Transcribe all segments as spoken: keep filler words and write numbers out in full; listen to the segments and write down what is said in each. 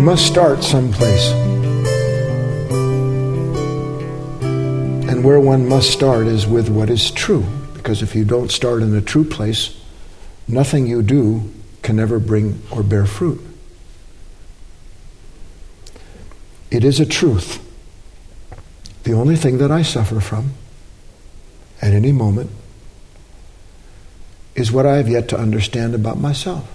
must start someplace. And where one must start is with what is true. Because if you don't start in a true place, nothing you do can ever bring or bear fruit. It is a truth. The only thing that I suffer from at any moment is what I have yet to understand about myself.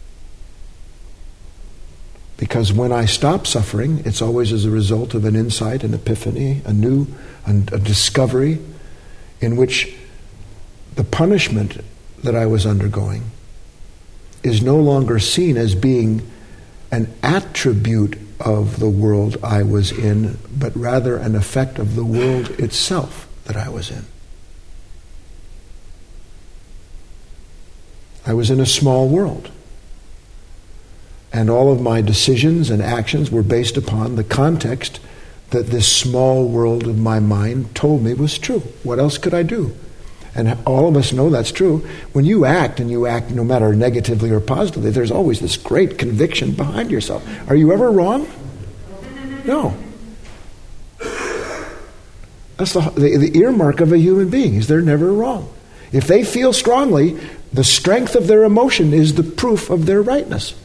Because when I stop suffering, it's always as a result of an insight, an epiphany, a new, a, a discovery in which the punishment that I was undergoing is no longer seen as being an attribute of the world I was in, but rather an effect of the world itself that I was in. I was in a small world. And all of my decisions and actions were based upon the context that this small world of my mind told me was true. What else could I do? And all of us know that's true. When you act, and you act no matter negatively or positively, there's always this great conviction behind yourself. Are you ever wrong? No. That's the, the, the earmark of a human being, is they're never wrong. If they feel strongly, the strength of their emotion is the proof of their rightness.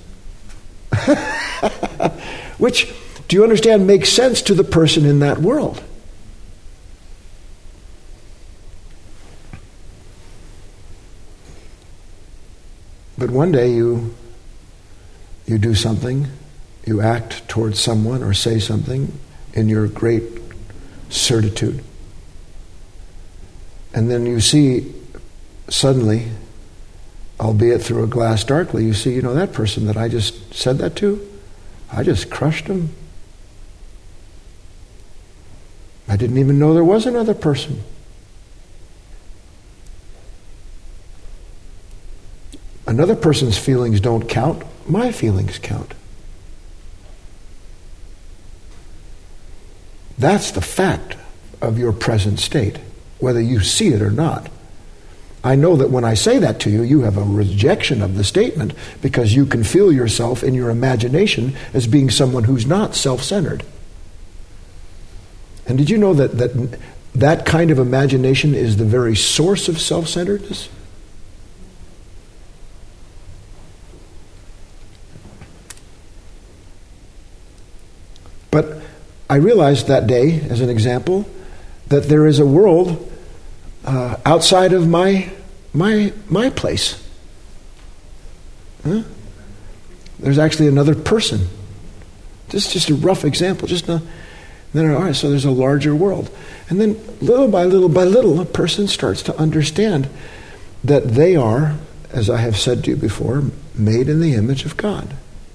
Which, do you understand, makes sense to the person in that world. But one day you you do something, you act towards someone or say something in your great certitude. And then you see suddenly, albeit through a glass darkly, you see, you know, that person that I just said that to, I just crushed him. I didn't even know there was another person. Another person's feelings don't count. My feelings count. That's the fact of your present state, whether you see it or not. I know that when I say that to you, you have a rejection of the statement because you can feel yourself in your imagination as being someone who's not self-centered. And did you know that that, that kind of imagination is the very source of self-centeredness? But I realized that day, as an example, that there is a world uh, outside of my my my place. Huh? There's actually another person. This is just a rough example. Just a, then, all right, so there's a larger world. And then little by little by little, a person starts to understand that they are, as I have said to you before, made in the image of God.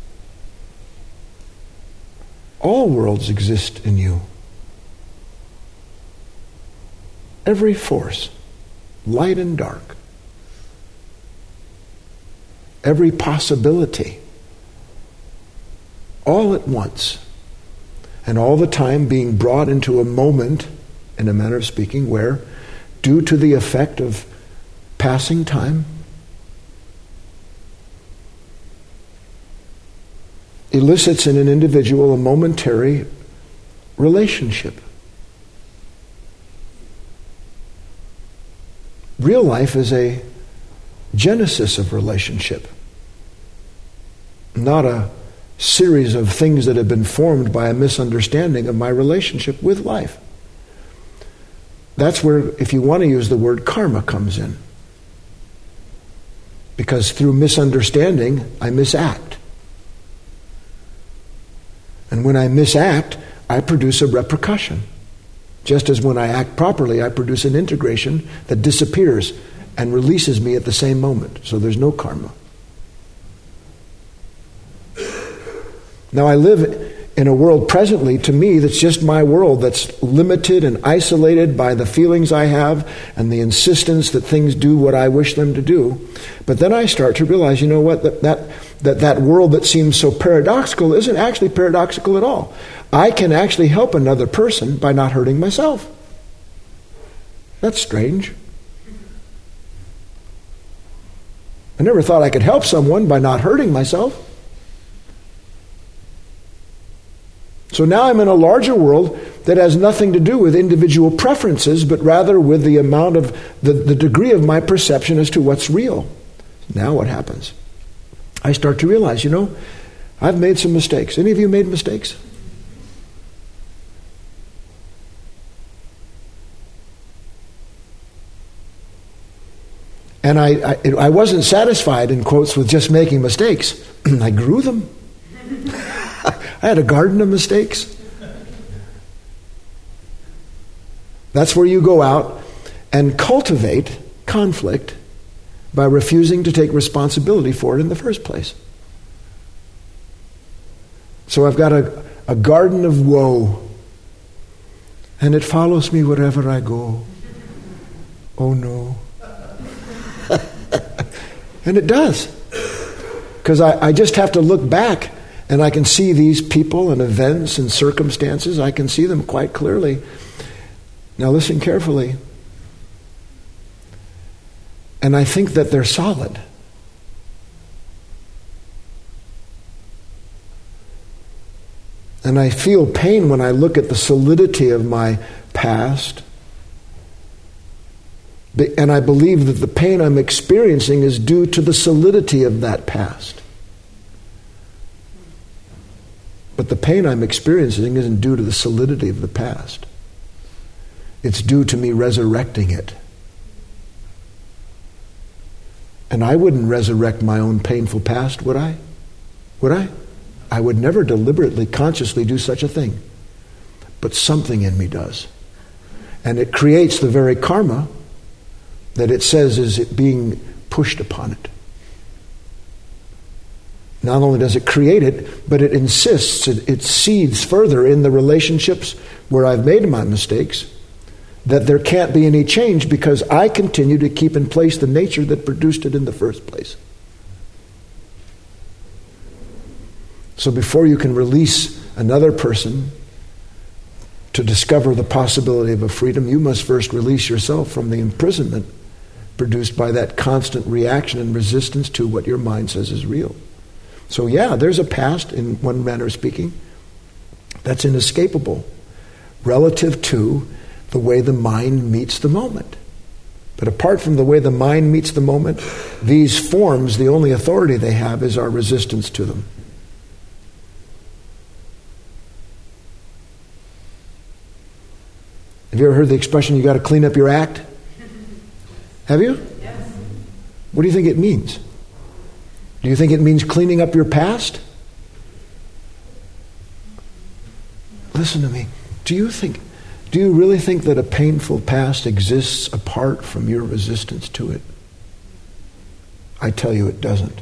All worlds exist in you. Every force, light and dark. Every possibility. All at once. And all the time being brought into a moment, in a manner of speaking, where, due to the effect of passing time, elicits in an individual a momentary relationship. Real life is a genesis of relationship, not a series of things that have been formed by a misunderstanding of my relationship with life. That's where, if you want to use the word, karma comes in. Because through misunderstanding, I misact. And when I misact, I produce a repercussion. Just as when I act properly, I produce an integration that disappears and releases me at the same moment. So there's no karma. Now I live in a world presently, to me, that's just my world, that's limited and isolated by the feelings I have and the insistence that things do what I wish them to do. But then I start to realize, you know what, that that, that, that world that seems so paradoxical isn't actually paradoxical at all. I can actually help another person by not hurting myself. That's strange. I never thought I could help someone by not hurting myself. So now I'm in a larger world that has nothing to do with individual preferences, but rather with the amount of, the, the degree of my perception as to what's real. Now what happens? I start to realize, you know, I've made some mistakes. Any of you made mistakes? And I, I, I wasn't satisfied, in quotes, with just making mistakes. I grew them. I had a garden of mistakes. That's where you go out and cultivate conflict by refusing to take responsibility for it in the first place. So I've got a, a garden of woe, and it follows me wherever I go. Oh no. And it does. Because I, I just have to look back and I can see these people and events and circumstances. I can see them quite clearly. Now listen carefully. And I think that they're solid. And I feel pain when I look at the solidity of my past. And I believe that the pain I'm experiencing is due to the solidity of that past. But the pain I'm experiencing isn't due to the solidity of the past. It's due to me resurrecting it. And I wouldn't resurrect my own painful past, would I? Would I? I would never deliberately, consciously do such a thing. But something in me does. And it creates the very karma that it says is it being pushed upon it. Not only does it create it, but it insists, it, it seeds further in the relationships where I've made my mistakes, that there can't be any change because I continue to keep in place the nature that produced it in the first place. So before you can release another person to discover the possibility of a freedom, you must first release yourself from the imprisonment produced by that constant reaction and resistance to what your mind says is real. So yeah, there's a past, in one manner of speaking, that's inescapable relative to the way the mind meets the moment. But apart from the way the mind meets the moment, these forms, the only authority they have is our resistance to them. Have you ever heard the expression, you got to clean up your act? Have you? Yes. What do you think it means? Do you think it means cleaning up your past? Listen to me. Do you think, do you really think that a painful past exists apart from your resistance to it? I tell you it doesn't.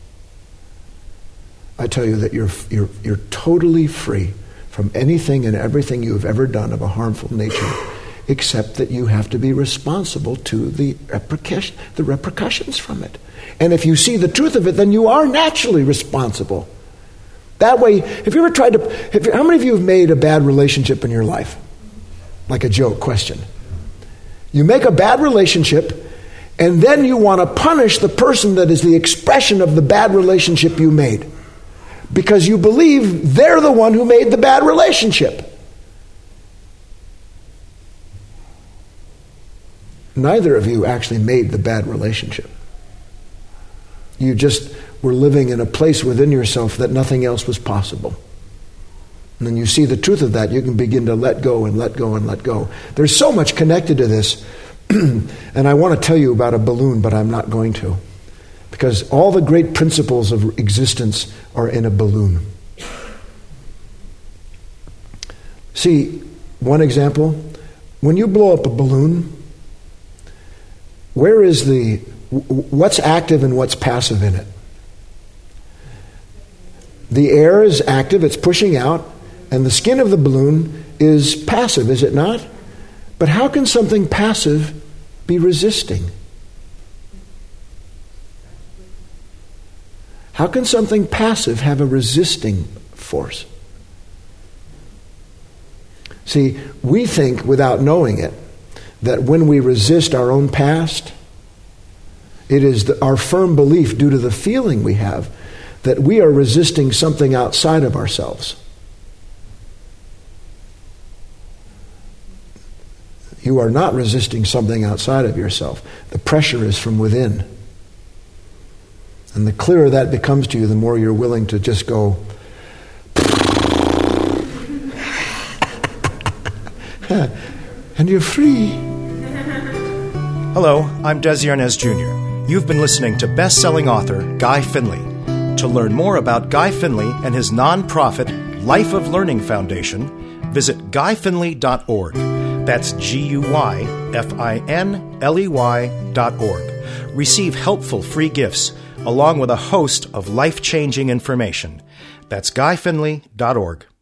I tell you that you're you're you're totally free from anything and everything you have ever done of a harmful nature, except that you have to be responsible to the repercussion, the repercussions from it. And if you see the truth of it, then you are naturally responsible. That way, if you ever tried to, if, how many of you have made a bad relationship in your life? Like a joke question. You make a bad relationship, and then you want to punish the person that is the expression of the bad relationship you made. Because you believe they're the one who made the bad relationship. Neither of you actually made the bad relationship. You just were living in a place within yourself that nothing else was possible. And then you see the truth of that, you can begin to let go and let go and let go. There's so much connected to this. And I want to tell you about a balloon, but I'm not going to. Because all the great principles of existence are in a balloon. See, one example, when you blow up a balloon, where is the, what's active and what's passive in it? The air is active, it's pushing out, and the skin of the balloon is passive, is it not? But how can something passive be resisting? How can something passive have a resisting force? See, we think without knowing it that when we resist our own past, it is the, our firm belief due to the feeling we have that we are resisting something outside of ourselves. You are not resisting something outside of yourself. The pressure is from within. And the clearer that becomes to you, the more you're willing to just go, and you're free. Hello, I'm Desi Arnaz Junior You've been listening to best-selling author Guy Finley. To learn more about Guy Finley and his non-profit Life of Learning Foundation, visit guy finley dot org. That's G U Y F I N L E Y dot org. Receive helpful free gifts along with a host of life-changing information. That's guy finley dot org.